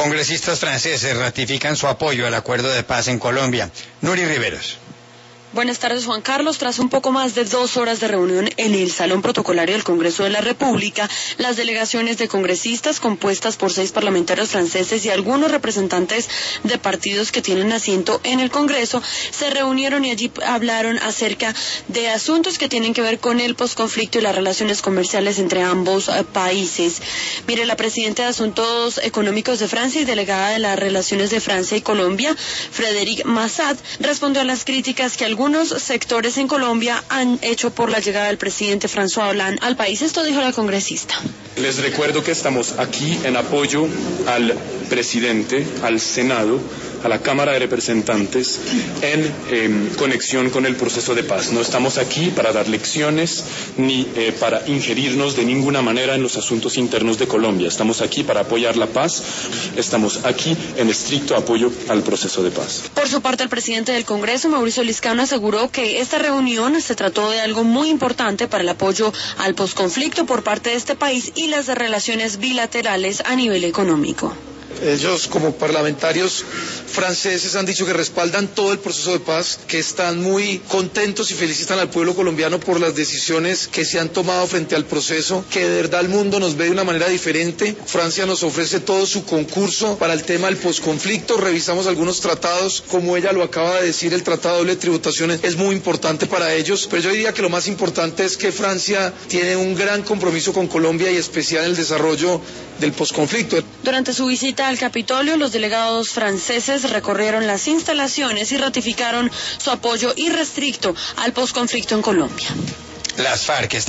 Congresistas franceses ratifican su apoyo al acuerdo de paz en Colombia. Nuri Riveros. Buenas tardes, Juan Carlos. Tras un poco más de 2 horas de reunión en el Salón Protocolario del Congreso de la República, las delegaciones de congresistas, compuestas por 6 parlamentarios franceses y algunos representantes de partidos que tienen asiento en el Congreso, se reunieron y allí hablaron acerca de asuntos que tienen que ver con el posconflicto y las relaciones comerciales entre ambos países. Mire, la presidenta de Asuntos Económicos de Francia y delegada de las relaciones de Francia y Colombia, Frédéric Massad, respondió a las críticas que algunos sectores en Colombia han hecho por la llegada del presidente François Hollande al país. Esto dijo la congresista. Les recuerdo que estamos aquí en apoyo al presidente, al Senado, a la Cámara de Representantes, en conexión con el proceso de paz. No estamos aquí para dar lecciones ni para ingerirnos de ninguna manera en los asuntos internos de Colombia. Estamos aquí para apoyar la paz, estamos aquí en estricto apoyo al proceso de paz. Por su parte, el presidente del Congreso, Mauricio Liscano, aseguró que esta reunión se trató de algo muy importante para el apoyo al posconflicto por parte de este país y las relaciones bilaterales a nivel económico. Ellos, como parlamentarios franceses, han dicho que respaldan todo el proceso de paz, que están muy contentos y felicitan al pueblo colombiano por las decisiones que se han tomado frente al proceso, que de verdad el mundo nos ve de una manera diferente. Francia nos ofrece todo su concurso para el tema del posconflicto. Revisamos algunos tratados, como ella lo acaba de decir, el tratado de doble tributación es muy importante para ellos, pero yo diría que lo más importante es que Francia tiene un gran compromiso con Colombia y especial en el desarrollo del posconflicto. Durante su visita al Capitolio, los delegados franceses recorrieron las instalaciones y ratificaron su apoyo irrestricto al posconflicto en Colombia. Las FARC